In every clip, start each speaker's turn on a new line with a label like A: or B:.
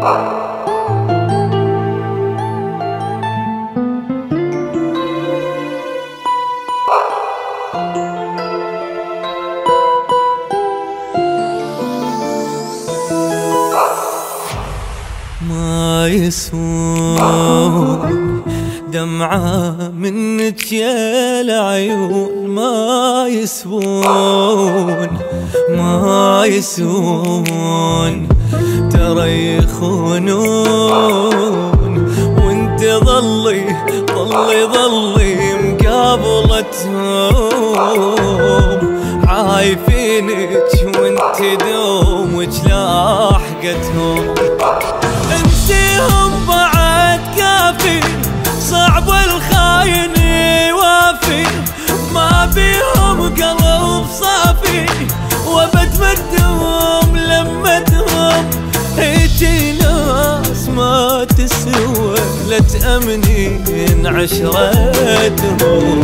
A: ما يسوون دمعة منك يا العيون، ما يسوون ما يسوون، ترى يخونون وانت ضلي مقابلتهم، عايفينك وانت دومك لاحقتهم، انسيهم بعد كافي، صعب الخاين يوافي، ما بيهم قلب صافي، وابد مدهم لمتهم، هيجي ناس ما تسوى لا تأمنين عشرتهم.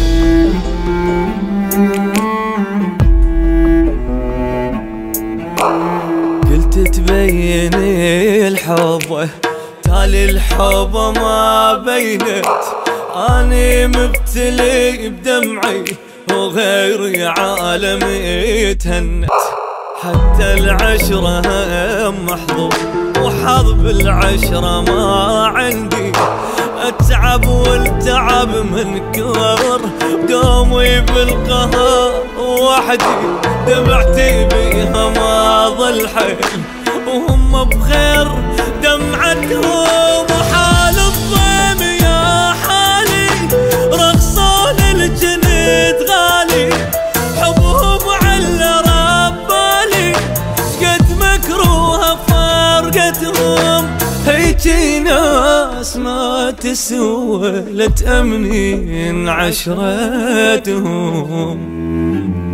A: قلت تبيني الحب تالي الحب ما بينت، اني مبتلي بدمعي وغيري عالمي تهنت، حتى العشرة محظوظ وحظ بالعشرة ما عندي، اتعب والتعب من كبر دومي بالقهر وحدي، دمعتي بيها ما ظل حيل وهم بخير دمعتهم، وحال الضيم يا حالي رقصون الجنيد غالي، حبهم على ربالي شقد مكروهة فرقتهم، هيجي ناس ما تسوى لا تأمنين عشرتهم.